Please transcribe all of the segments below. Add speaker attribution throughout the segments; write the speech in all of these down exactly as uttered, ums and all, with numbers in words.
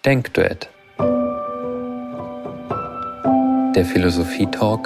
Speaker 1: Denkduett. Der Philosophie-Talk,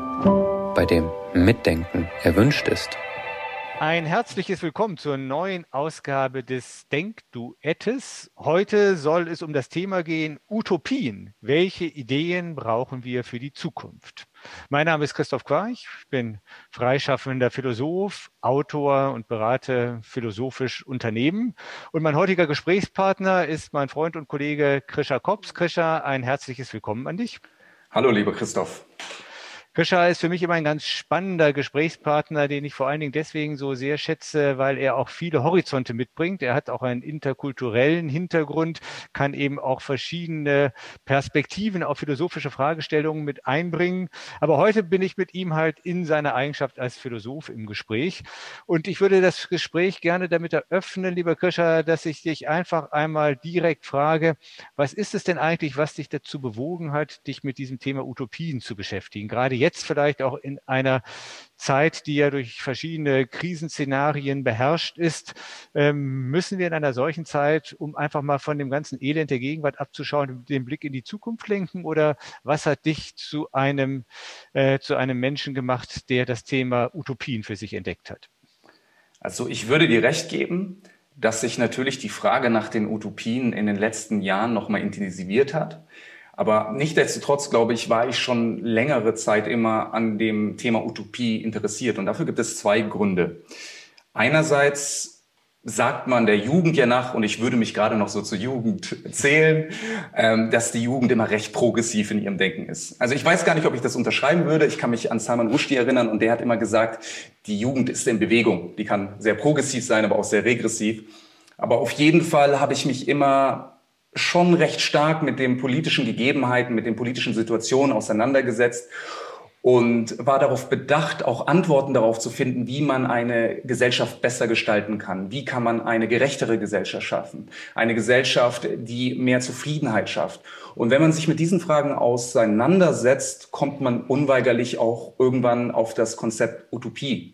Speaker 1: bei dem Mitdenken erwünscht ist.
Speaker 2: Ein herzliches Willkommen zur neuen Ausgabe des Denkduettes. Heute soll es um das Thema gehen, Utopien. Welche Ideen brauchen wir für die Zukunft? Mein Name ist Christoph Quarch, ich bin freischaffender Philosoph, Autor und berate philosophisch Unternehmen. Und mein heutiger Gesprächspartner ist mein Freund und Kollege Krischa Kops. Krischa, ein herzliches Willkommen an dich.
Speaker 3: Hallo, lieber Christoph.
Speaker 2: Krischa ist für mich immer ein ganz spannender Gesprächspartner, den ich vor allen Dingen deswegen so sehr schätze, weil er auch viele Horizonte mitbringt. Er hat auch einen interkulturellen Hintergrund, kann eben auch verschiedene Perspektiven auf philosophische Fragestellungen mit einbringen. Aber heute bin ich mit ihm halt in seiner Eigenschaft als Philosoph im Gespräch. Und ich würde das Gespräch gerne damit eröffnen, lieber Krischa, dass ich dich einfach einmal direkt frage, was ist es denn eigentlich, was dich dazu bewogen hat, dich mit diesem Thema Utopien zu beschäftigen? Gerade jetzt vielleicht auch in einer Zeit, die ja durch verschiedene Krisenszenarien beherrscht ist, müssen wir in einer solchen Zeit, um einfach mal von dem ganzen Elend der Gegenwart abzuschauen, den Blick in die Zukunft lenken? Oder was hat dich zu einem, äh, zu einem Menschen gemacht, der das Thema Utopien für sich entdeckt hat?
Speaker 3: Also ich würde dir recht geben, dass sich natürlich die Frage nach den Utopien in den letzten Jahren nochmal intensiviert hat. Aber nichtsdestotrotz, glaube ich, war ich schon längere Zeit immer an dem Thema Utopie interessiert. Und dafür gibt es zwei Gründe. Einerseits sagt man der Jugend ja nach, und ich würde mich gerade noch so zur Jugend zählen, ähm, dass die Jugend immer recht progressiv in ihrem Denken ist. Also ich weiß gar nicht, ob ich das unterschreiben würde. Ich kann mich an Salman Rushdie erinnern, und der hat immer gesagt, die Jugend ist in Bewegung. Die kann sehr progressiv sein, aber auch sehr regressiv. Aber auf jeden Fall habe ich mich immer schon recht stark mit den politischen Gegebenheiten, mit den politischen Situationen auseinandergesetzt und war darauf bedacht, auch Antworten darauf zu finden, wie man eine Gesellschaft besser gestalten kann. Wie kann man eine gerechtere Gesellschaft schaffen? Eine Gesellschaft, die mehr Zufriedenheit schafft. Und wenn man sich mit diesen Fragen auseinandersetzt, kommt man unweigerlich auch irgendwann auf das Konzept Utopie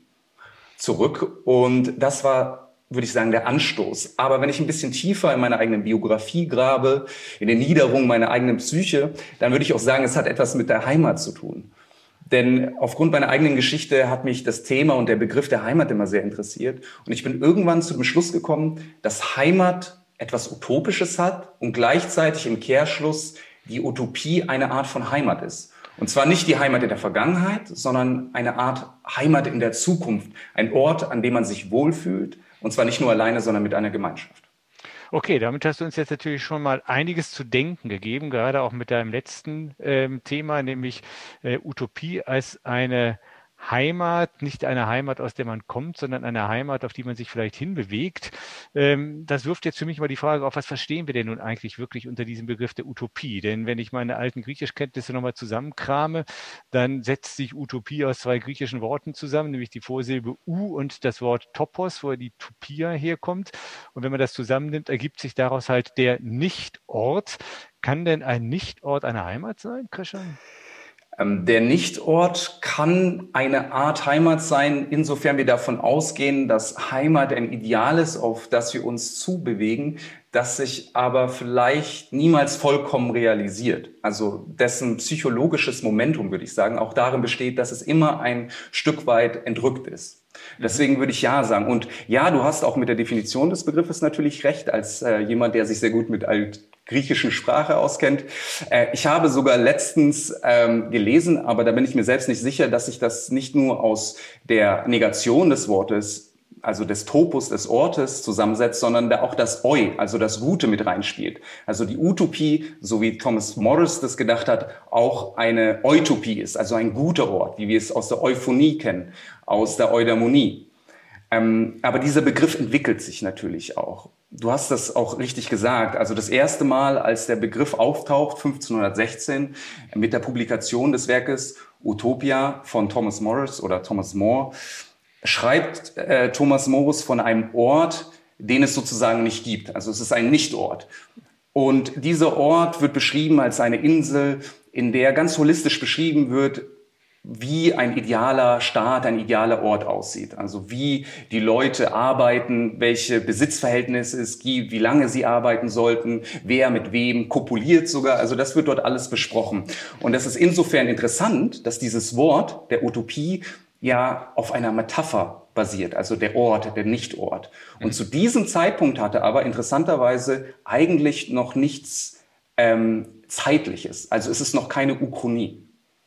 Speaker 3: zurück. Und das war, würde ich sagen, der Anstoß. Aber wenn ich ein bisschen tiefer in meine eigene Biografie grabe, in den Niederungen meiner eigenen Psyche, dann würde ich auch sagen, es hat etwas mit der Heimat zu tun. Denn aufgrund meiner eigenen Geschichte hat mich das Thema und der Begriff der Heimat immer sehr interessiert. Und ich bin irgendwann zu dem Schluss gekommen, dass Heimat etwas Utopisches hat und gleichzeitig im Kehrschluss die Utopie eine Art von Heimat ist. Und zwar nicht die Heimat in der Vergangenheit, sondern eine Art Heimat in der Zukunft. Ein Ort, an dem man sich wohlfühlt. Und zwar nicht nur alleine, sondern mit einer Gemeinschaft.
Speaker 2: Okay, damit hast du uns jetzt natürlich schon mal einiges zu denken gegeben, gerade auch mit deinem letzten ähm, Thema, nämlich äh, Utopie als eine Heimat, nicht eine Heimat, aus der man kommt, sondern eine Heimat, auf die man sich vielleicht hinbewegt. Ähm, das wirft jetzt für mich mal die Frage auf, was verstehen wir denn nun eigentlich wirklich unter diesem Begriff der Utopie? Denn wenn ich meine alten Griechischkenntnisse nochmal zusammenkrame, dann setzt sich Utopie aus zwei griechischen Worten zusammen, nämlich die Vorsilbe U und das Wort Topos, wo die Topia herkommt. Und wenn man das zusammennimmt, ergibt sich daraus halt der Nichtort. Kann denn ein Nichtort eine Heimat sein, Christian?
Speaker 3: Der Nichtort kann eine Art Heimat sein, insofern wir davon ausgehen, dass Heimat ein Ideal ist, auf das wir uns zubewegen, das sich aber vielleicht niemals vollkommen realisiert. Also dessen psychologisches Momentum, würde ich sagen, auch darin besteht, dass es immer ein Stück weit entrückt ist. Deswegen würde ich ja sagen. Und ja, du hast auch mit der Definition des Begriffes natürlich recht, als äh, jemand, der sich sehr gut mit altgriechischen Sprache auskennt. Äh, ich habe sogar letztens ähm, gelesen, aber da bin ich mir selbst nicht sicher, dass sich das nicht nur aus der Negation des Wortes, also des Topos, des Ortes zusammensetzt, sondern da auch das Eu, also das Gute mit reinspielt. Also die Utopie, so wie Thomas Morris das gedacht hat, auch eine Eutopie ist, also ein guter Ort, wie wir es aus der Euphonie kennen, aus der Eudaimonie. Ähm, aber dieser Begriff entwickelt sich natürlich auch. Du hast das auch richtig gesagt. Also das erste Mal, als der Begriff auftaucht, fünfzehnhundertsechzehn, mit der Publikation des Werkes Utopia von Thomas Morris oder Thomas More, schreibt äh, Thomas Morris von einem Ort, den es sozusagen nicht gibt. Also es ist ein Nichtort. Und dieser Ort wird beschrieben als eine Insel, in der ganz holistisch beschrieben wird, wie ein idealer Staat, ein idealer Ort aussieht. Also wie die Leute arbeiten, welche Besitzverhältnisse es gibt, wie lange sie arbeiten sollten, wer mit wem kopuliert sogar. Also das wird dort alles besprochen. Und das ist insofern interessant, dass dieses Wort der Utopie ja auf einer Metapher basiert, also der Ort, der Nichtort. Und mhm. zu diesem Zeitpunkt hatte aber interessanterweise eigentlich noch nichts ähm, Zeitliches. Also es ist noch keine Uchronie.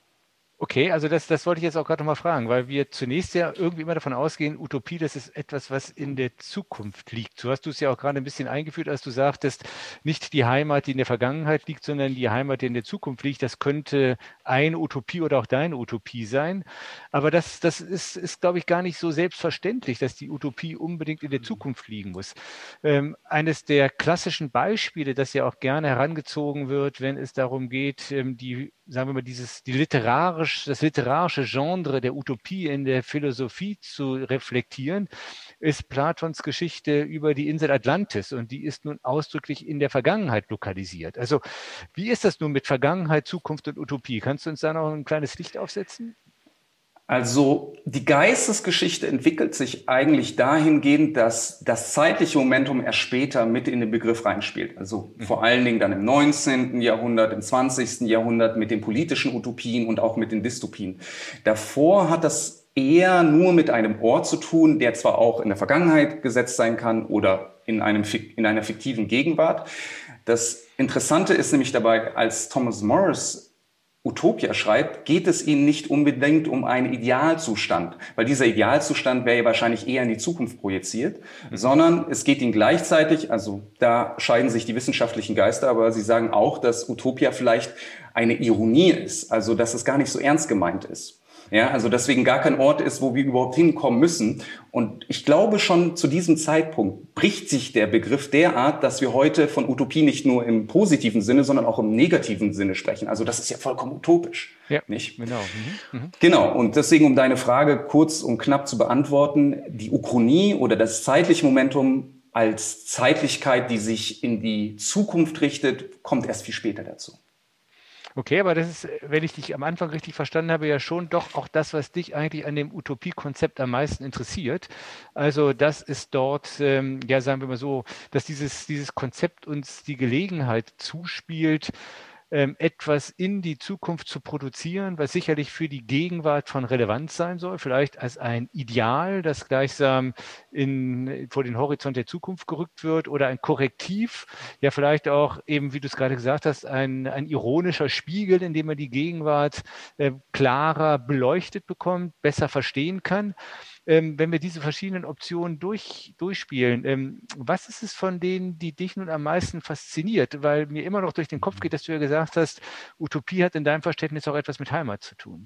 Speaker 2: Okay, also das, das wollte ich jetzt auch gerade nochmal fragen, weil wir zunächst ja irgendwie immer davon ausgehen, Utopie, das ist etwas, was in der Zukunft liegt. So hast du es ja auch gerade ein bisschen eingeführt, als du sagtest, nicht die Heimat, die in der Vergangenheit liegt, sondern die Heimat, die in der Zukunft liegt. Das könnte eine Utopie oder auch deine Utopie sein. Aber das, das ist, ist, glaube ich, gar nicht so selbstverständlich, dass die Utopie unbedingt in der Zukunft liegen muss. Ähm, eines der klassischen Beispiele, das ja auch gerne herangezogen wird, wenn es darum geht, ähm, die, sagen wir mal, dieses, die literarische das literarische Genre der Utopie in der Philosophie zu reflektieren, ist Platons Geschichte über die Insel Atlantis und die ist nun ausdrücklich in der Vergangenheit lokalisiert. Also wie ist das nun mit Vergangenheit, Zukunft und Utopie? Kannst du uns da noch ein kleines Licht aufsetzen?
Speaker 3: Also die Geistesgeschichte entwickelt sich eigentlich dahingehend, dass das zeitliche Momentum erst später mit in den Begriff reinspielt. Also mhm. vor allen Dingen dann im neunzehnten Jahrhundert, im zwanzigsten Jahrhundert mit den politischen Utopien und auch mit den Dystopien. Davor hat das eher nur mit einem Ort zu tun, der zwar auch in der Vergangenheit gesetzt sein kann oder in, einem, in einer fiktiven Gegenwart. Das Interessante ist nämlich dabei, als Thomas Morris Utopia schreibt, geht es ihnen nicht unbedingt um einen Idealzustand, weil dieser Idealzustand wäre ja wahrscheinlich eher in die Zukunft projiziert, mhm. sondern es geht ihnen gleichzeitig, also da scheiden sich die wissenschaftlichen Geister, aber sie sagen auch, dass Utopia vielleicht eine Ironie ist, also dass es gar nicht so ernst gemeint ist. Ja, also deswegen gar kein Ort ist, wo wir überhaupt hinkommen müssen. Und ich glaube, schon zu diesem Zeitpunkt bricht sich der Begriff derart, dass wir heute von Utopie nicht nur im positiven Sinne, sondern auch im negativen Sinne sprechen. Also das ist ja vollkommen utopisch. Ja, nicht? Genau. Mhm. Mhm. Genau. Und deswegen, um deine Frage kurz und knapp zu beantworten, die Uchronie oder das zeitliche Momentum als Zeitlichkeit, die sich in die Zukunft richtet, kommt erst viel später dazu.
Speaker 2: Okay, aber das ist, wenn ich dich am Anfang richtig verstanden habe, ja schon doch auch das, was dich eigentlich an dem Utopie-Konzept am meisten interessiert. Also das ist dort, ähm, ja sagen wir mal so, dass dieses, dieses Konzept uns die Gelegenheit zuspielt, ähm, etwas in die Zukunft zu produzieren, was sicherlich für die Gegenwart von Relevanz sein soll, vielleicht als ein Ideal, das gleichsam in, vor den Horizont der Zukunft gerückt wird oder ein Korrektiv, ja vielleicht auch eben, wie du es gerade gesagt hast, ein, ein ironischer Spiegel, in dem man die Gegenwart äh, klarer beleuchtet bekommt, besser verstehen kann. Ähm, wenn wir diese verschiedenen Optionen durch, durchspielen, ähm, was ist es von denen, die dich nun am meisten fasziniert? Weil mir immer noch durch den Kopf geht, dass du ja gesagt hast, Utopie hat in deinem Verständnis auch etwas mit Heimat zu tun.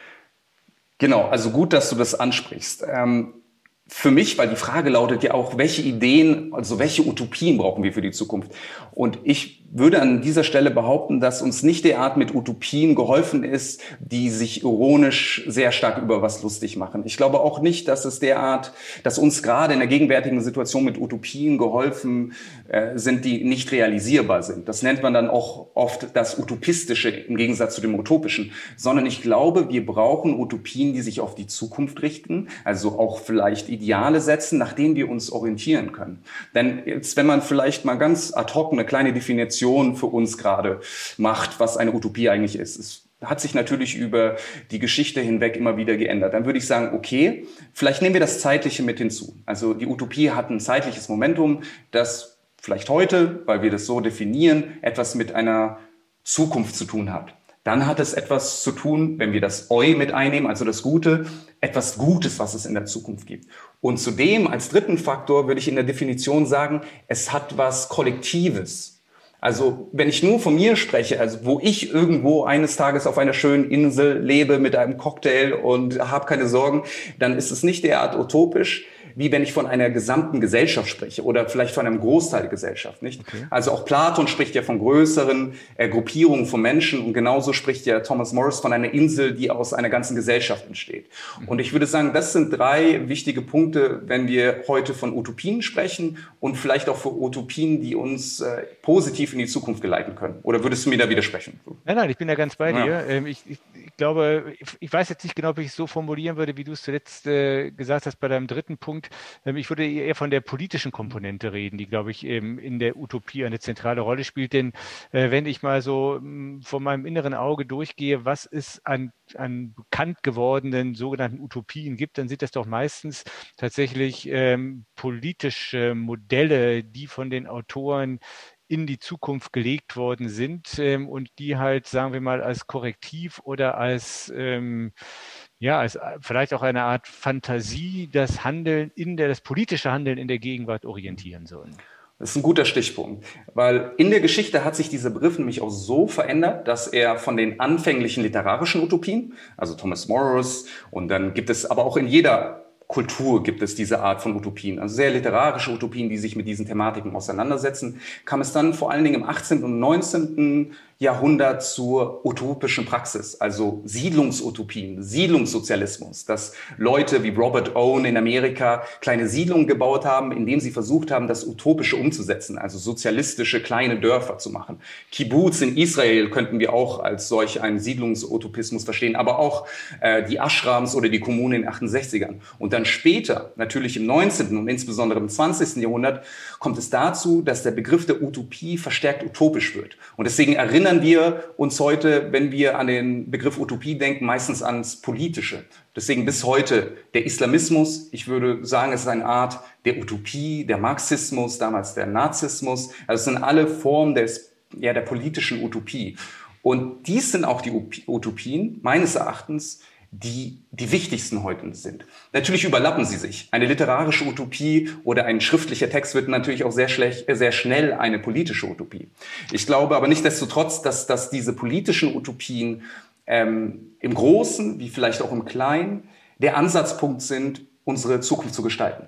Speaker 3: Genau, also gut, dass du das ansprichst. Ähm, für mich, weil die Frage lautet ja auch, welche Ideen, also welche Utopien brauchen wir für die Zukunft? Und ich würde an dieser Stelle behaupten, dass uns nicht derart mit Utopien geholfen ist, die sich ironisch sehr stark über was lustig machen. Ich glaube auch nicht, dass es derart, dass uns gerade in der gegenwärtigen Situation mit Utopien geholfen äh, sind, die nicht realisierbar sind. Das nennt man dann auch oft das Utopistische im Gegensatz zu dem Utopischen. Sondern ich glaube, wir brauchen Utopien, die sich auf die Zukunft richten, also auch vielleicht Ideale setzen, nach denen wir uns orientieren können. Denn jetzt, wenn man vielleicht mal ganz ad hoc eine kleine Definition für uns gerade macht, was eine Utopie eigentlich ist. Es hat sich natürlich über die Geschichte hinweg immer wieder geändert. Dann würde ich sagen, okay, vielleicht nehmen wir das Zeitliche mit hinzu. Also die Utopie hat ein zeitliches Momentum, das vielleicht heute, weil wir das so definieren, etwas mit einer Zukunft zu tun hat. Dann hat es etwas zu tun, wenn wir das Eu mit einnehmen, also das Gute, etwas Gutes, was es in der Zukunft gibt. Und zudem als dritten Faktor würde ich in der Definition sagen, es hat was Kollektives. Also wenn ich nur von mir spreche, also wo ich irgendwo eines Tages auf einer schönen Insel lebe mit einem Cocktail und habe keine Sorgen, dann ist es nicht derart utopisch, wie wenn ich von einer gesamten Gesellschaft spreche oder vielleicht von einem Großteil der Gesellschaft, nicht? Okay. Also auch Platon spricht ja von größeren äh, Gruppierungen von Menschen und genauso spricht ja Thomas Morris von einer Insel, die aus einer ganzen Gesellschaft entsteht. Mhm. Und ich würde sagen, das sind drei wichtige Punkte, wenn wir heute von Utopien sprechen und vielleicht auch für Utopien, die uns äh, positiv in die Zukunft geleiten können. Oder würdest du mir da widersprechen?
Speaker 2: Nein, nein, ich bin da ganz bei dir. Ja. Ähm, ich, ich ich glaube, ich, ich weiß jetzt nicht genau, ob ich es so formulieren würde, wie du es zuletzt äh, gesagt hast bei deinem dritten Punkt. Ähm, ich würde eher von der politischen Komponente reden, die, glaube ich, ähm, in der Utopie eine zentrale Rolle spielt. Denn äh, wenn ich mal so mh, vor meinem inneren Auge durchgehe, was es an, an bekannt gewordenen sogenannten Utopien gibt, dann sind das doch meistens tatsächlich ähm, politische Modelle, die von den Autoren in die Zukunft gelegt worden sind ähm, und die halt, sagen wir mal, als Korrektiv oder als, ähm, ja, als vielleicht auch eine Art Fantasie das Handeln in der, das politische Handeln in der Gegenwart orientieren sollen.
Speaker 3: Das ist ein guter Stichpunkt, weil in der Geschichte hat sich dieser Begriff nämlich auch so verändert, dass er von den anfänglichen literarischen Utopien, also Thomas Morris, und dann gibt es aber auch in jeder Kultur gibt es diese Art von Utopien, also sehr literarische Utopien, die sich mit diesen Thematiken auseinandersetzen, kam es dann vor allen Dingen im achtzehnten und neunzehnten Jahrhundert zur utopischen Praxis, also Siedlungsutopien, Siedlungssozialismus, dass Leute wie Robert Owen in Amerika kleine Siedlungen gebaut haben, indem sie versucht haben, das Utopische umzusetzen, also sozialistische kleine Dörfer zu machen. Kibbutz in Israel könnten wir auch als solch einen Siedlungsutopismus verstehen, aber auch äh, die Ashrams oder die Kommunen in den achtundsechzigern. Und dann später, natürlich im neunzehnten und insbesondere im zwanzigsten Jahrhundert, kommt es dazu, dass der Begriff der Utopie verstärkt utopisch wird. Und deswegen erinnern wir uns heute, wenn wir an den Begriff Utopie denken, meistens ans Politische. Deswegen bis heute der Islamismus, ich würde sagen, es ist eine Art der Utopie, der Marxismus, damals der Nazismus. Also es sind alle Formen des, ja, der politischen Utopie. Und dies sind auch die Utopien, meines Erachtens, die die wichtigsten heute sind. Natürlich überlappen sie sich. Eine literarische Utopie oder ein schriftlicher Text wird natürlich auch sehr, schlecht, sehr schnell eine politische Utopie. Ich glaube aber nichtsdestotrotz, dass, dass diese politischen Utopien ähm, im Großen, wie vielleicht auch im Kleinen, der Ansatzpunkt sind, unsere Zukunft zu gestalten.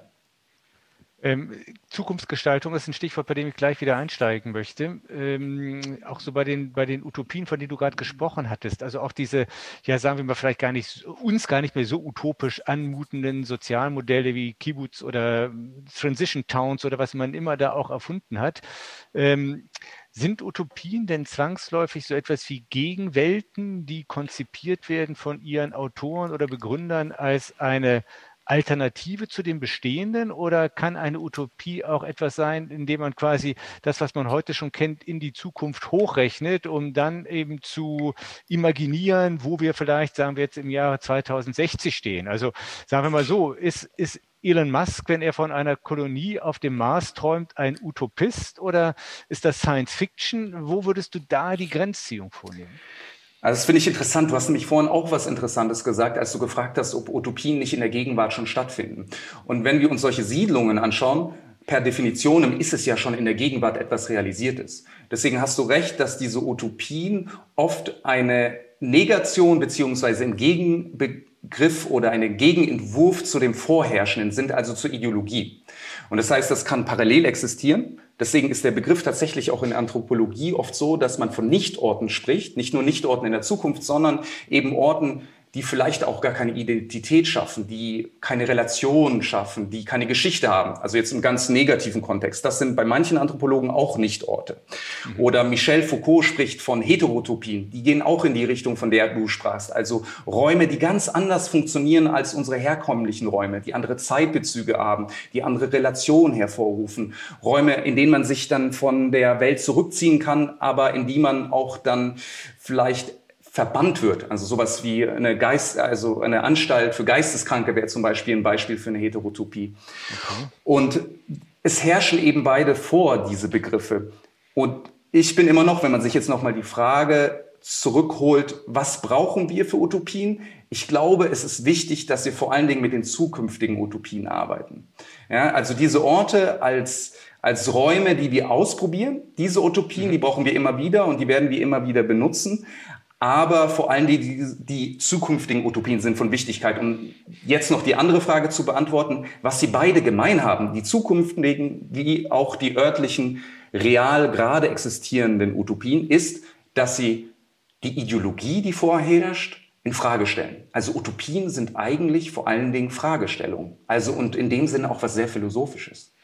Speaker 2: Ähm, Zukunftsgestaltung ist ein Stichwort, bei dem ich gleich wieder einsteigen möchte. Ähm, auch so bei den, bei den Utopien, von denen du gerade gesprochen hattest. Also auch diese, ja, sagen wir mal, vielleicht gar nicht, uns gar nicht mehr so utopisch anmutenden Sozialmodelle wie Kibbutz oder Transition Towns oder was man immer da auch erfunden hat. Ähm, Sind Utopien denn zwangsläufig so etwas wie Gegenwelten, die konzipiert werden von ihren Autoren oder Begründern als eine Alternative zu dem Bestehenden, oder kann eine Utopie auch etwas sein, indem man quasi das, was man heute schon kennt, in die Zukunft hochrechnet, um dann eben zu imaginieren, wo wir vielleicht, sagen wir jetzt im Jahre zweitausendsechzig stehen? Also sagen wir mal so, ist, ist Elon Musk, wenn er von einer Kolonie auf dem Mars träumt, ein Utopist oder ist das Science Fiction? Wo würdest du da die Grenzziehung vornehmen?
Speaker 3: Also das finde ich interessant. Du hast nämlich vorhin auch was Interessantes gesagt, als du gefragt hast, ob Utopien nicht in der Gegenwart schon stattfinden. Und wenn wir uns solche Siedlungen anschauen, per Definition ist es ja schon in der Gegenwart etwas Realisiertes. Deswegen hast du recht, dass diese Utopien oft eine Negation beziehungsweise im Gegenbegriff oder einen Gegenentwurf zu dem Vorherrschenden sind, also zur Ideologie. Und das heißt, das kann parallel existieren. Deswegen ist der Begriff tatsächlich auch in der Anthropologie oft so, dass man von Nichtorten spricht. Nicht nur Nichtorten in der Zukunft, sondern eben Orten, die vielleicht auch gar keine Identität schaffen, die keine Relation schaffen, die keine Geschichte haben. Also jetzt im ganz negativen Kontext. Das sind bei manchen Anthropologen auch Nichtorte. Mhm. Oder Michel Foucault spricht von Heterotopien. Die gehen auch in die Richtung, von der du sprachst. Also Räume, die ganz anders funktionieren als unsere herkömmlichen Räume, die andere Zeitbezüge haben, die andere Relationen hervorrufen. Räume, in denen man sich dann von der Welt zurückziehen kann, aber in die man auch dann vielleicht verbannt wird. Also sowas wie eine Geist, also eine Anstalt für Geisteskranke wäre zum Beispiel ein Beispiel für eine Heterotopie. Okay. Und es herrschen eben beide vor, diese Begriffe. Und ich bin immer noch, wenn man sich jetzt nochmal die Frage zurückholt, was brauchen wir für Utopien? Ich glaube, es ist wichtig, dass wir vor allen Dingen mit den zukünftigen Utopien arbeiten. Ja, also diese Orte als als Räume, die wir ausprobieren, diese Utopien, mhm. die brauchen wir immer wieder und die werden wir immer wieder benutzen. Aber vor allem die, die, die zukünftigen Utopien sind von Wichtigkeit. Um jetzt noch die andere Frage zu beantworten, was sie beide gemein haben, die zukünftigen wie auch die örtlichen, real gerade existierenden Utopien, ist, dass sie die Ideologie, die vorherrscht, in Frage stellen. Also Utopien sind eigentlich vor allen Dingen Fragestellungen. Also und in dem Sinne auch was sehr Philosophisches.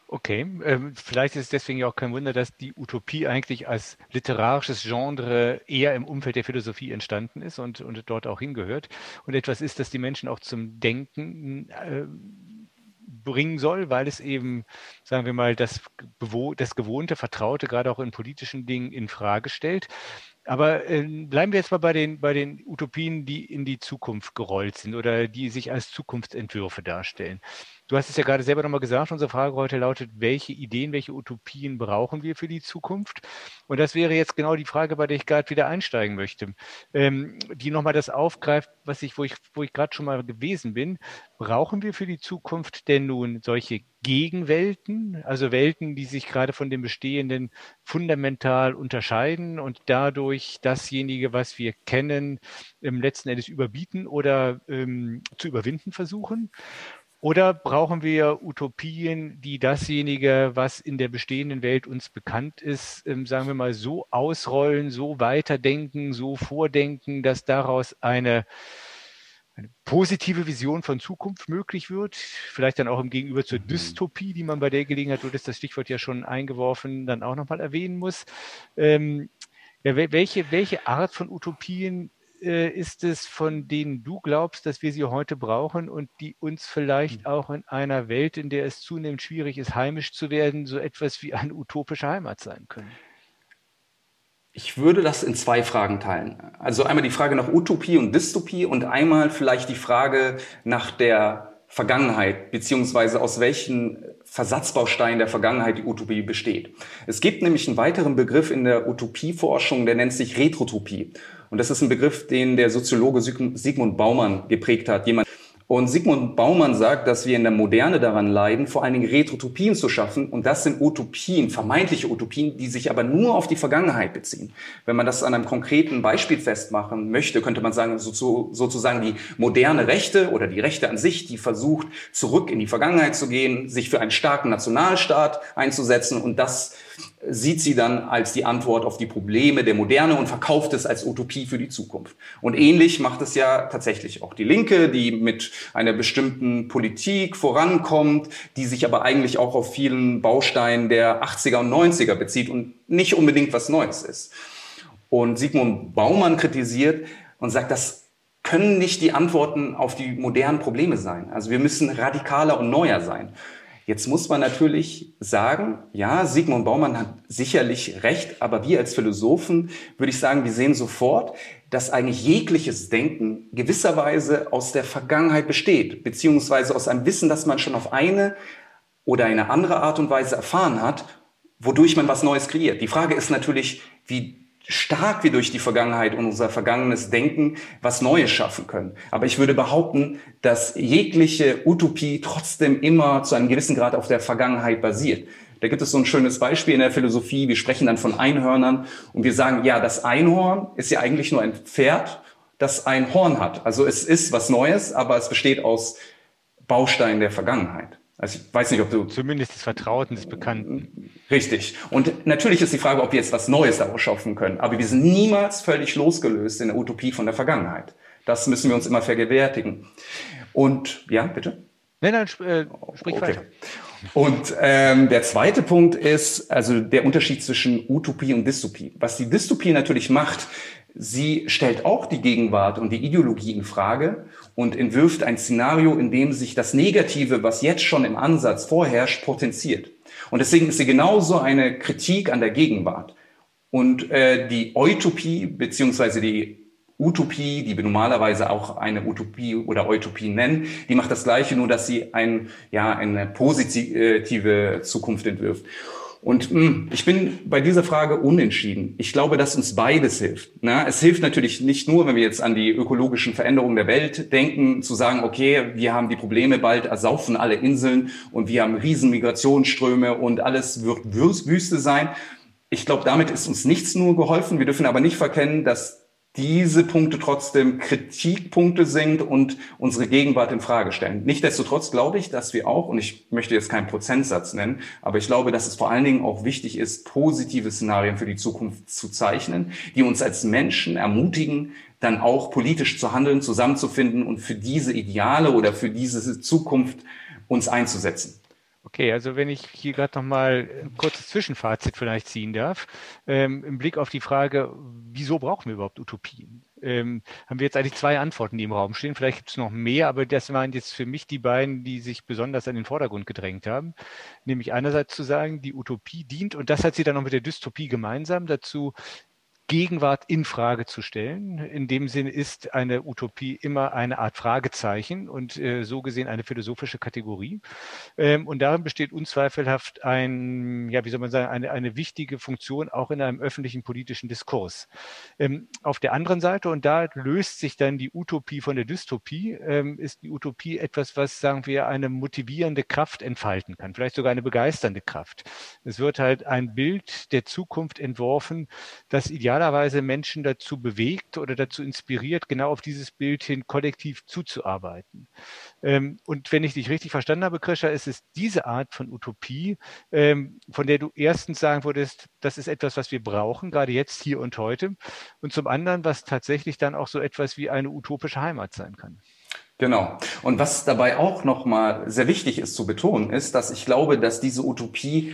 Speaker 2: Okay, ähm, vielleicht ist es deswegen ja auch kein Wunder, dass die Utopie eigentlich als literarisches Genre eher im Umfeld der Philosophie entstanden ist und, und dort auch hingehört und etwas ist, das die Menschen auch zum Denken äh, bringen soll, weil es eben, sagen wir mal, das, das gewohnte, Vertraute, gerade auch in politischen Dingen, in Frage stellt. Aber äh, bleiben wir jetzt mal bei den, bei den Utopien, die in die Zukunft gerollt sind oder die sich als Zukunftsentwürfe darstellen. Du hast es ja gerade selber nochmal gesagt, unsere Frage heute lautet, welche Ideen, welche Utopien brauchen wir für die Zukunft? Und das wäre jetzt genau die Frage, bei der ich gerade wieder einsteigen möchte, ähm, die nochmal das aufgreift, was ich, wo ich, wo ich gerade schon mal gewesen bin. Brauchen wir für die Zukunft denn nun solche Gegenwelten, also Welten, die sich gerade von den bestehenden fundamental unterscheiden und dadurch dasjenige, was wir kennen, im letzten Endes überbieten oder ähm, zu überwinden versuchen? Oder brauchen wir Utopien, die dasjenige, was in der bestehenden Welt uns bekannt ist, ähm, sagen wir mal, so ausrollen, so weiterdenken, so vordenken, dass daraus eine, eine positive Vision von Zukunft möglich wird? Vielleicht dann auch im Gegenüber zur
Speaker 4: Mhm.
Speaker 2: Dystopie, die man bei der Gelegenheit, du hast das Stichwort ja schon eingeworfen, dann auch nochmal erwähnen muss. Ähm, ja, welche, welche Art von Utopien ist es, von denen du glaubst, dass wir sie heute brauchen und die uns vielleicht auch in einer Welt, in der es zunehmend schwierig ist, heimisch zu werden, so etwas wie eine utopische Heimat sein können?
Speaker 3: Ich würde das in zwei Fragen teilen. Also einmal die Frage nach Utopie und Dystopie und einmal vielleicht die Frage nach der Vergangenheit, beziehungsweise aus welchen Versatzbausteinen der Vergangenheit die Utopie besteht. Es gibt nämlich einen weiteren Begriff in der Utopieforschung, der nennt sich Retrotopie. Und das ist ein Begriff, den der Soziologe Zygmunt Bauman geprägt hat. Jemand Und Zygmunt Bauman sagt, dass wir in der Moderne daran leiden, vor allen Dingen Retrotopien zu schaffen. Und das sind Utopien, vermeintliche Utopien, die sich aber nur auf die Vergangenheit beziehen. Wenn man das an einem konkreten Beispiel festmachen möchte, könnte man sagen, so, so, sozusagen die moderne Rechte oder die Rechte an sich, die versucht, zurück in die Vergangenheit zu gehen, sich für einen starken Nationalstaat einzusetzen. Und das sieht sie dann als die Antwort auf die Probleme der Moderne und verkauft es als Utopie für die Zukunft. Und ähnlich macht es ja tatsächlich auch die Linke, die mit einer bestimmten Politik vorankommt, die sich aber eigentlich auch auf vielen Bausteinen der achtziger und neunziger bezieht und nicht unbedingt was Neues ist. Und Zygmunt Bauman kritisiert und sagt, das können nicht die Antworten auf die modernen Probleme sein. Also wir müssen radikaler und neuer sein. Jetzt muss man natürlich sagen, ja, Zygmunt Bauman hat sicherlich recht, aber wir als Philosophen, würde ich sagen, wir sehen sofort, dass eigentlich jegliches Denken gewisserweise aus der Vergangenheit besteht, beziehungsweise aus einem Wissen, das man schon auf eine oder eine andere Art und Weise erfahren hat, wodurch man was Neues kreiert. Die Frage ist natürlich, wie stark wir durch die Vergangenheit und unser vergangenes Denken was Neues schaffen können. Aber ich würde behaupten, dass jegliche Utopie trotzdem immer zu einem gewissen Grad auf der Vergangenheit basiert. Da gibt es so ein schönes Beispiel in der Philosophie. Wir sprechen dann von Einhörnern und wir sagen, ja, das Einhorn ist ja eigentlich nur ein Pferd, das ein Horn hat. Also es ist was Neues, aber es besteht aus Bausteinen der Vergangenheit. Also ich weiß nicht, ob du...
Speaker 2: Zumindest des Vertrauten, des Bekannten.
Speaker 3: Richtig. Und natürlich ist die Frage, ob wir jetzt was Neues daraus schaffen können. Aber wir sind niemals völlig losgelöst in der Utopie von der Vergangenheit. Das müssen wir uns immer vergewärtigen. Und, ja, bitte?
Speaker 2: Nein, nein, sp äh, sprich
Speaker 3: okay.
Speaker 2: weiter.
Speaker 3: Und ähm, der zweite Punkt ist also der Unterschied zwischen Utopie und Dystopie. Was die Dystopie natürlich macht, sie stellt auch die Gegenwart und die Ideologie in Frage und entwirft ein Szenario, in dem sich das Negative, was jetzt schon im Ansatz vorherrscht, potenziert. Und deswegen ist sie genauso eine Kritik an der Gegenwart. Und äh, die Utopie beziehungsweise die Utopie, die wir normalerweise auch eine Utopie oder Utopie nennen, die macht das Gleiche, nur dass sie ein, ja, eine positive Zukunft entwirft. Und mh, ich bin bei dieser Frage unentschieden. Ich glaube, dass uns beides hilft. Na, es hilft natürlich nicht nur, wenn wir jetzt an die ökologischen Veränderungen der Welt denken, zu sagen, okay, wir haben die Probleme, bald ersaufen alle Inseln und wir haben riesen Migrationsströme und alles wird Wüste sein. Ich glaube, damit ist uns nichts nur geholfen. Wir dürfen aber nicht verkennen, dass diese Punkte trotzdem Kritikpunkte sind und unsere Gegenwart in Frage stellen. Nichtsdestotrotz glaube ich, dass wir auch, und ich möchte jetzt keinen Prozentsatz nennen, aber ich glaube, dass es vor allen Dingen auch wichtig ist, positive Szenarien für die Zukunft zu zeichnen, die uns als Menschen ermutigen, dann auch politisch zu handeln, zusammenzufinden und für diese Ideale oder für diese Zukunft uns einzusetzen.
Speaker 2: Okay, also wenn ich hier gerade nochmal ein kurzes Zwischenfazit vielleicht ziehen darf, ähm, im Blick auf die Frage, wieso brauchen wir überhaupt Utopien? Ähm, haben wir jetzt eigentlich zwei Antworten, die im Raum stehen. Vielleicht gibt es noch mehr, aber das waren jetzt für mich die beiden, die sich besonders an den Vordergrund gedrängt haben. Nämlich einerseits zu sagen, die Utopie dient, und das hat sie dann noch mit der Dystopie gemeinsam, dazu, Gegenwart in Frage zu stellen. In dem Sinne ist eine Utopie immer eine Art Fragezeichen und äh, so gesehen eine philosophische Kategorie. Ähm, und darin besteht unzweifelhaft ein, ja, wie soll man sagen, eine, eine wichtige Funktion auch in einem öffentlichen politischen Diskurs. Ähm, auf der anderen Seite, und da löst sich dann die Utopie von der Dystopie, ähm, ist die Utopie etwas, was, sagen wir, eine motivierende Kraft entfalten kann, vielleicht sogar eine begeisternde Kraft. Es wird halt ein Bild der Zukunft entworfen, das idealerweise Menschen dazu bewegt oder dazu inspiriert, genau auf dieses Bild hin kollektiv zuzuarbeiten. Ähm, und wenn ich dich richtig verstanden habe, Krischer, ist es diese Art von Utopie, ähm, von der du erstens sagen würdest, das ist etwas, was wir brauchen, gerade jetzt, hier und heute. Und zum anderen, was tatsächlich dann auch so etwas wie eine utopische Heimat sein kann.
Speaker 3: Genau. Und was dabei auch nochmal sehr wichtig ist zu betonen, ist, dass ich glaube, dass diese Utopie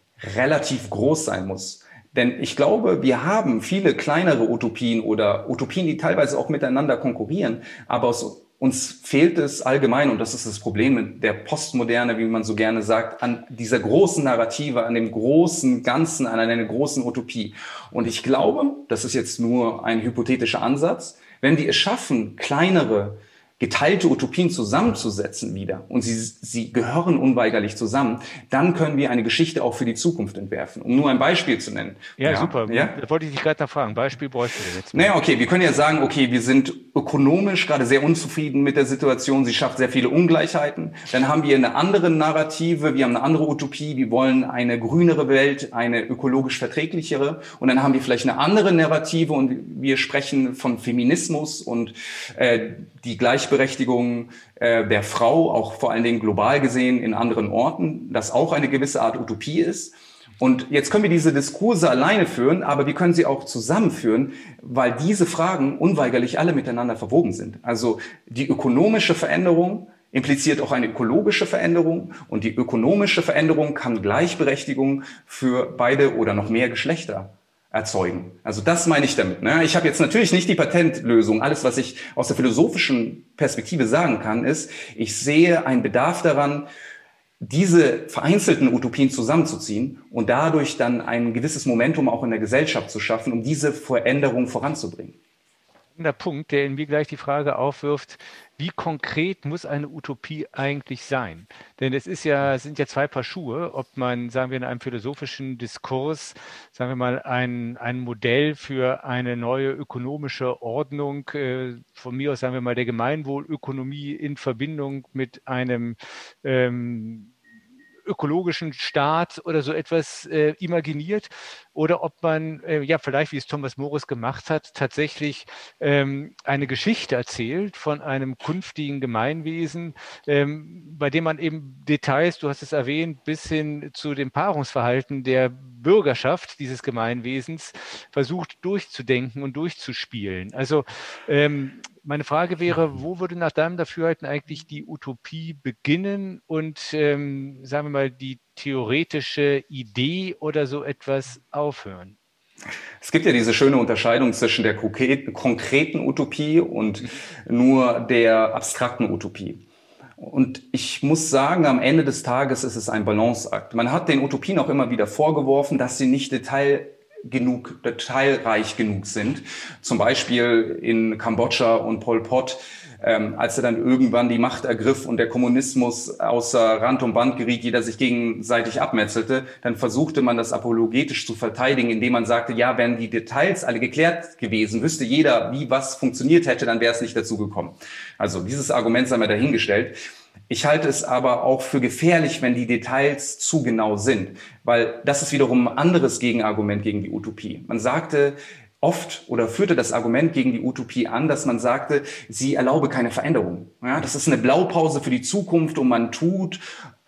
Speaker 3: relativ groß sein muss. Denn ich glaube, wir haben viele kleinere Utopien oder Utopien, die teilweise auch miteinander konkurrieren, aber aus uns fehlt es allgemein, und das ist das Problem mit der Postmoderne, wie man so gerne sagt, an dieser großen Narrative, an dem großen Ganzen, an einer großen Utopie. Und ich glaube, das ist jetzt nur ein hypothetischer Ansatz, wenn wir es schaffen, kleinere, geteilte Utopien zusammenzusetzen wieder, und sie, sie gehören unweigerlich zusammen, dann können wir eine Geschichte auch für die Zukunft entwerfen. Um nur ein Beispiel zu nennen.
Speaker 2: Ja, ja super. Ja? Da wollte ich dich gerade noch fragen. Beispiel bräuchten wir jetzt.
Speaker 3: Naja, okay, wir können ja sagen, okay, wir sind ökonomisch gerade sehr unzufrieden mit der Situation. Sie schafft sehr viele Ungleichheiten. Dann haben wir eine andere Narrative, wir haben eine andere Utopie. Wir wollen eine grünere Welt, eine ökologisch verträglichere. Und dann haben wir vielleicht eine andere Narrative und wir sprechen von Feminismus und äh, die Gleichberechtigung äh, der Frau, auch vor allen Dingen global gesehen in anderen Orten, das auch eine gewisse Art Utopie ist. Und jetzt können wir diese Diskurse alleine führen, aber wir können sie auch zusammenführen, weil diese Fragen unweigerlich alle miteinander verwoben sind. Also die ökonomische Veränderung impliziert auch eine ökologische Veränderung, und die ökonomische Veränderung kann Gleichberechtigung für beide oder noch mehr Geschlechter erzeugen. Also das meine ich damit. Ne? Ich habe jetzt natürlich nicht die Patentlösung. Alles, was ich aus der philosophischen Perspektive sagen kann, ist, ich sehe einen Bedarf daran, diese vereinzelten Utopien zusammenzuziehen und dadurch dann ein gewisses Momentum auch in der Gesellschaft zu schaffen, um diese Veränderung voranzubringen.
Speaker 2: Der Punkt, der in mir gleich die Frage aufwirft, wie konkret muss eine Utopie eigentlich sein? Denn es ist ja, es sind ja zwei Paar Schuhe, ob man, sagen wir, in einem philosophischen Diskurs, sagen wir mal, ein, ein Modell für eine neue ökonomische Ordnung, äh, von mir aus sagen wir mal der Gemeinwohlökonomie in Verbindung mit einem ähm, ökologischen Staat oder so etwas äh, imaginiert, oder ob man, äh, ja vielleicht wie es Thomas Morris gemacht hat, tatsächlich ähm, eine Geschichte erzählt von einem künftigen Gemeinwesen, ähm, bei dem man eben Details, du hast es erwähnt, bis hin zu dem Paarungsverhalten der Bürgerschaft dieses Gemeinwesens versucht durchzudenken und durchzuspielen. Also ähm, meine Frage wäre, wo würde nach deinem Dafürhalten eigentlich die Utopie beginnen und, ähm, sagen wir mal, die theoretische Idee oder so etwas aufhören?
Speaker 3: Es gibt ja diese schöne Unterscheidung zwischen der konkreten Utopie und nur der abstrakten Utopie. Und ich muss sagen, am Ende des Tages ist es ein Balanceakt. Man hat den Utopien auch immer wieder vorgeworfen, dass sie nicht Detail genug, detailreich genug sind. Zum Beispiel in Kambodscha und Pol Pot, ähm, als er dann irgendwann die Macht ergriff und der Kommunismus außer Rand und Band geriet, jeder sich gegenseitig abmetzelte, dann versuchte man das apologetisch zu verteidigen, indem man sagte, ja, wären die Details alle geklärt gewesen, wüsste jeder, wie was funktioniert hätte, dann wäre es nicht dazu gekommen. Also dieses Argument sei mal dahingestellt. Ich halte es aber auch für gefährlich, wenn die Details zu genau sind, weil das ist wiederum ein anderes Gegenargument gegen die Utopie. Man sagte oft oder führte das Argument gegen die Utopie an, dass man sagte, sie erlaube keine Veränderung. Ja, das ist eine Blaupause für die Zukunft und man tut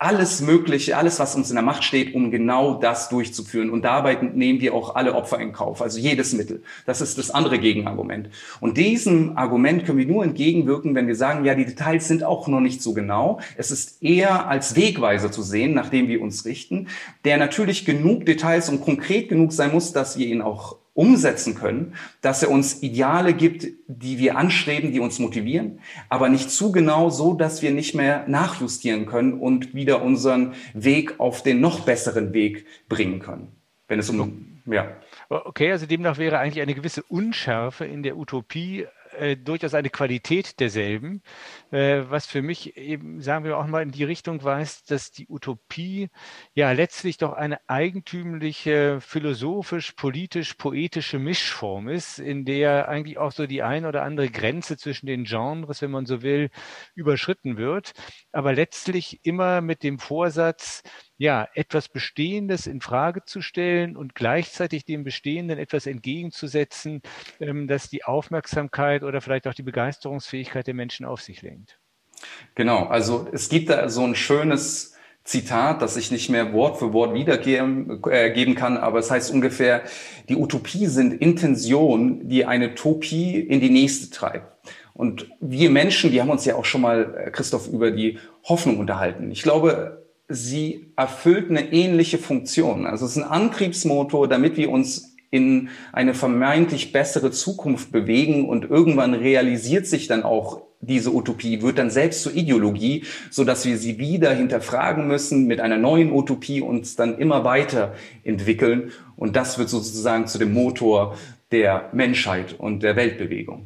Speaker 3: alles Mögliche, alles, was uns in der Macht steht, um genau das durchzuführen. Und dabei nehmen wir auch alle Opfer in Kauf, also jedes Mittel. Das ist das andere Gegenargument. Und diesem Argument können wir nur entgegenwirken, wenn wir sagen, ja, die Details sind auch noch nicht so genau. Es ist eher als Wegweiser zu sehen, nach dem wir uns richten, der natürlich genug Details und konkret genug sein muss, dass wir ihn auch umsetzen können, dass er uns Ideale gibt, die wir anstreben, die uns motivieren, aber nicht zu genau so, dass wir nicht mehr nachjustieren können und wieder unseren Weg auf den noch besseren Weg bringen können. Wenn es um, ja.
Speaker 2: Okay, also demnach wäre eigentlich eine gewisse Unschärfe in der Utopie äh, durchaus eine Qualität derselben, äh, was für mich eben, sagen wir auch mal, in die Richtung weist, dass die Utopie ja letztlich doch eine eigentümliche, philosophisch, politisch, poetische Mischform ist, in der eigentlich auch so die eine oder andere Grenze zwischen den Genres, wenn man so will, überschritten wird, aber letztlich immer mit dem Vorsatz, ja, etwas Bestehendes in Frage zu stellen und gleichzeitig dem Bestehenden etwas entgegenzusetzen, ähm, das die Aufmerksamkeit oder vielleicht auch die Begeisterungsfähigkeit der Menschen auf sich lenkt.
Speaker 3: Genau, also es gibt da so ein schönes Zitat, das ich nicht mehr Wort für Wort wiedergeben äh, geben kann, aber es heißt ungefähr, die Utopie sind Intentionen, die eine Topie in die nächste treibt. Und wir Menschen, wir haben uns ja auch schon mal, Christoph, über die Hoffnung unterhalten. Ich glaube, sie erfüllt eine ähnliche Funktion. Also es ist ein Antriebsmotor, damit wir uns in eine vermeintlich bessere Zukunft bewegen und irgendwann realisiert sich dann auch diese Utopie, wird dann selbst zur Ideologie, so dass wir sie wieder hinterfragen müssen, mit einer neuen Utopie uns dann immer weiter entwickeln. Und das wird sozusagen zu dem Motor der Menschheit und der Weltbewegung.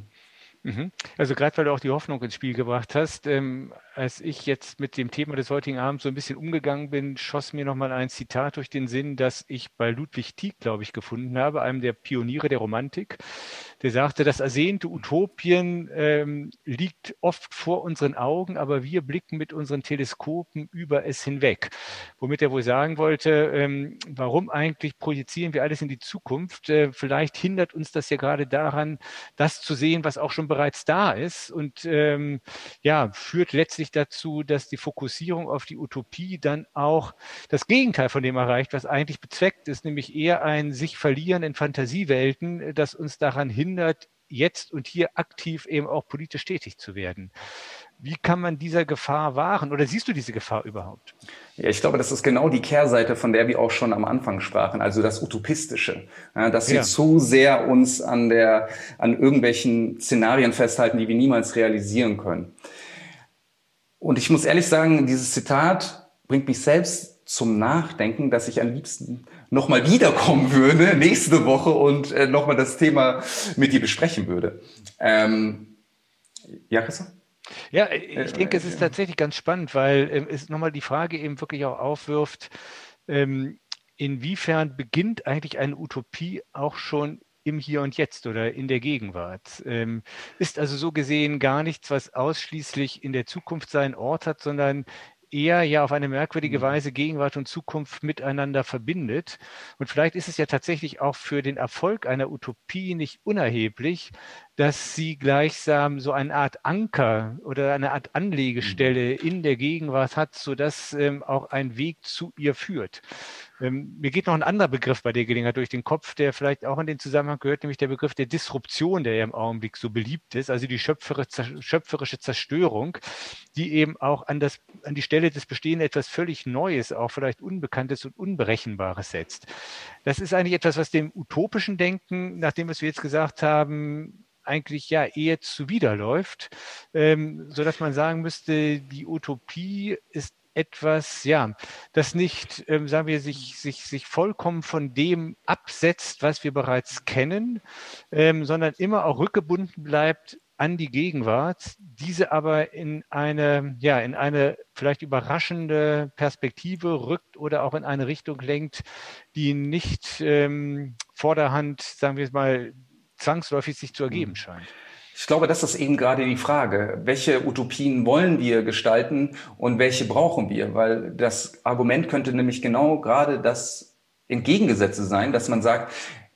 Speaker 2: Also gerade weil du auch die Hoffnung ins Spiel gebracht hast, ähm, als ich jetzt mit dem Thema des heutigen Abends so ein bisschen umgegangen bin, schoss mir nochmal ein Zitat durch den Sinn, das ich bei Ludwig Tieck, glaube ich, gefunden habe, einem der Pioniere der Romantik. Der sagte, das ersehnte Utopien ähm, liegt oft vor unseren Augen, aber wir blicken mit unseren Teleskopen über es hinweg. Womit er wohl sagen wollte, ähm, warum eigentlich projizieren wir alles in die Zukunft? Äh, vielleicht hindert uns das ja gerade daran, das zu sehen, was auch schon bereits da ist und ähm, ja, führt letztlich dazu, dass die Fokussierung auf die Utopie dann auch das Gegenteil von dem erreicht, was eigentlich bezweckt ist, nämlich eher ein sich verlieren in Fantasiewelten, das uns daran hindert, jetzt und hier aktiv eben auch politisch tätig zu werden. Wie kann man dieser Gefahr wahren oder siehst du diese Gefahr überhaupt?
Speaker 3: Ja, ich glaube, das ist genau die Kehrseite, von der wir auch schon am Anfang sprachen, also das Utopistische, ja, dass wir ja. zu sehr uns an der, an irgendwelchen Szenarien festhalten, die wir niemals realisieren können. Und ich muss ehrlich sagen, dieses Zitat bringt mich selbst zum Nachdenken, dass ich am liebsten nochmal wiederkommen würde nächste Woche und äh, nochmal das Thema mit dir besprechen würde. Ähm, ja, Christoph?
Speaker 2: Ja, ich denke, es ist tatsächlich ganz spannend, weil ähm, es nochmal die Frage eben wirklich auch aufwirft, ähm, inwiefern beginnt eigentlich eine Utopie auch schon im Hier und Jetzt oder in der Gegenwart? Ähm, ist also so gesehen gar nichts, was ausschließlich in der Zukunft seinen Ort hat, sondern eher ja auf eine merkwürdige Weise Gegenwart und Zukunft miteinander verbindet. Und vielleicht ist es ja tatsächlich auch für den Erfolg einer Utopie nicht unerheblich, dass sie gleichsam so eine Art Anker oder eine Art Anlegestelle in der Gegenwart hat, sodass ähm, auch ein Weg zu ihr führt. Ähm, mir geht noch ein anderer Begriff bei der Gelegenheit durch den Kopf, der vielleicht auch in den Zusammenhang gehört, nämlich der Begriff der Disruption, der ja im Augenblick so beliebt ist, also die schöpferische, schöpferische Zerstörung, die eben auch an, das, an die Stelle des Bestehenden etwas völlig Neues, auch vielleicht Unbekanntes und Unberechenbares setzt. Das ist eigentlich etwas, was dem utopischen Denken, nachdem was wir jetzt gesagt haben, eigentlich ja eher zuwiderläuft, ähm, sodass man sagen müsste, die Utopie ist etwas, ja, das nicht, ähm, sagen wir, sich, sich, sich vollkommen von dem absetzt, was wir bereits kennen, ähm, sondern immer auch rückgebunden bleibt an die Gegenwart, diese aber in eine, ja, in eine vielleicht überraschende Perspektive rückt oder auch in eine Richtung lenkt, die nicht ähm, vorderhand, sagen wir es mal, zwangsläufig sich zu ergeben scheint.
Speaker 3: Ich glaube, das ist eben gerade die Frage. Welche Utopien wollen wir gestalten und welche brauchen wir? Weil das Argument könnte nämlich genau gerade das Entgegengesetzte sein, dass man sagt,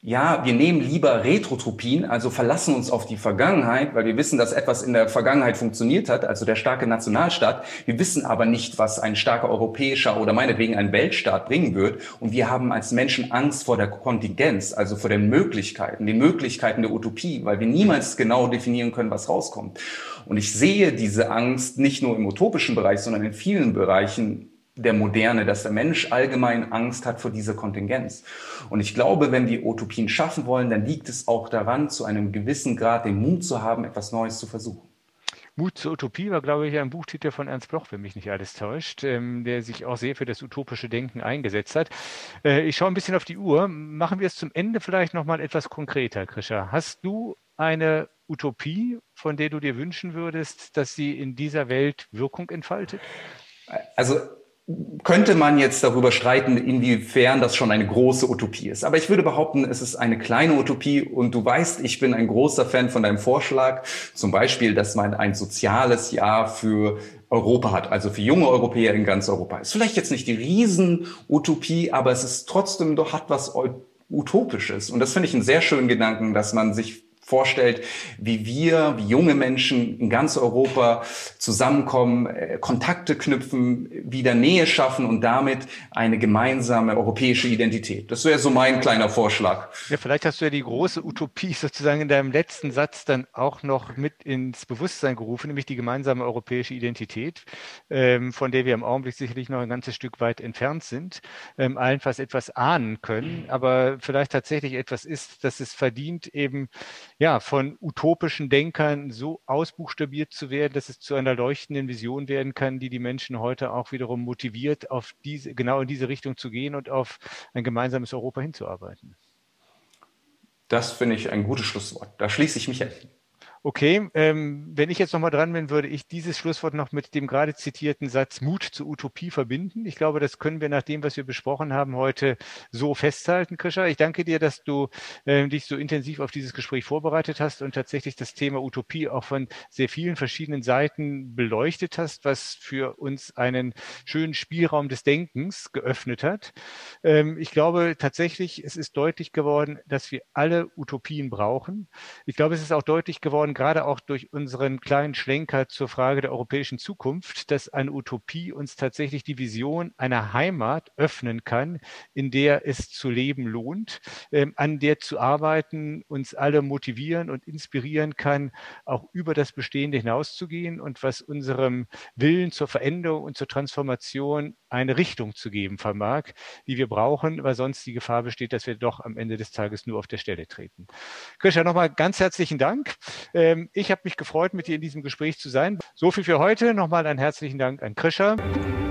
Speaker 3: ja, wir nehmen lieber Retrotopien, also verlassen uns auf die Vergangenheit, weil wir wissen, dass etwas in der Vergangenheit funktioniert hat, also der starke Nationalstaat. Wir wissen aber nicht, was ein starker europäischer oder meinetwegen ein Weltstaat bringen wird. Und wir haben als Menschen Angst vor der Kontingenz, also vor den Möglichkeiten, den Möglichkeiten der Utopie, weil wir niemals genau definieren können, was rauskommt. Und ich sehe diese Angst nicht nur im utopischen Bereich, sondern in vielen Bereichen der Moderne, dass der Mensch allgemein Angst hat vor dieser Kontingenz. Und ich glaube, wenn wir Utopien schaffen wollen, dann liegt es auch daran, zu einem gewissen Grad den Mut zu haben, etwas Neues zu versuchen.
Speaker 2: Mut zur Utopie war, glaube ich, ein Buchtitel von Ernst Bloch, wenn mich nicht alles täuscht, ähm, der sich auch sehr für das utopische Denken eingesetzt hat. Äh, ich schaue ein bisschen auf die Uhr. Machen wir es zum Ende vielleicht nochmal etwas konkreter, Krischa. Hast du eine Utopie, von der du dir wünschen würdest, dass sie in dieser Welt Wirkung entfaltet?
Speaker 3: Also könnte man jetzt darüber streiten, inwiefern das schon eine große Utopie ist. Aber ich würde behaupten, es ist eine kleine Utopie und du weißt, ich bin ein großer Fan von deinem Vorschlag, zum Beispiel, dass man ein soziales Jahr für Europa hat, also für junge Europäer in ganz Europa. Ist vielleicht jetzt nicht die Riesen-Utopie, aber es ist trotzdem doch hat was Utopisches. Und das finde ich einen sehr schönen Gedanken, dass man sich vorstellt, wie wir, wie junge Menschen in ganz Europa zusammenkommen, Kontakte knüpfen, wieder Nähe schaffen und damit eine gemeinsame europäische Identität. Das wäre so mein kleiner Vorschlag.
Speaker 2: Ja, vielleicht hast du ja die große Utopie sozusagen in deinem letzten Satz dann auch noch mit ins Bewusstsein gerufen, nämlich die gemeinsame europäische Identität, ähm, von der wir im Augenblick sicherlich noch ein ganzes Stück weit entfernt sind, ähm, allenfalls etwas ahnen können, aber vielleicht tatsächlich etwas ist, dass es verdient, eben ja, von utopischen Denkern so ausbuchstabiert zu werden, dass es zu einer leuchtenden Vision werden kann, die die Menschen heute auch wiederum motiviert, auf diese, genau in diese Richtung zu gehen und auf ein gemeinsames Europa hinzuarbeiten.
Speaker 3: Das finde ich ein gutes Schlusswort. Da schließe ich mich an.
Speaker 2: Okay, ähm, wenn ich jetzt nochmal dran bin, würde ich dieses Schlusswort noch mit dem gerade zitierten Satz Mut zur Utopie verbinden. Ich glaube, das können wir nach dem, was wir besprochen haben, heute so festhalten, Krischa. Ich danke dir, dass du äh, dich so intensiv auf dieses Gespräch vorbereitet hast und tatsächlich das Thema Utopie auch von sehr vielen verschiedenen Seiten beleuchtet hast, was für uns einen schönen Spielraum des Denkens geöffnet hat. Ähm, ich glaube tatsächlich, es ist deutlich geworden, dass wir alle Utopien brauchen. Ich glaube, es ist auch deutlich geworden, gerade auch durch unseren kleinen Schlenker zur Frage der europäischen Zukunft, dass eine Utopie uns tatsächlich die Vision einer Heimat öffnen kann, in der es zu leben lohnt, ähm, an der zu arbeiten, uns alle motivieren und inspirieren kann, auch über das Bestehende hinauszugehen und was unserem Willen zur Veränderung und zur Transformation eine Richtung zu geben vermag, die wir brauchen, weil sonst die Gefahr besteht, dass wir doch am Ende des Tages nur auf der Stelle treten. Krischa, nochmal ganz herzlichen Dank. Ich habe mich gefreut, mit dir in diesem Gespräch zu sein. So viel für heute. Nochmal einen herzlichen Dank an Krischa.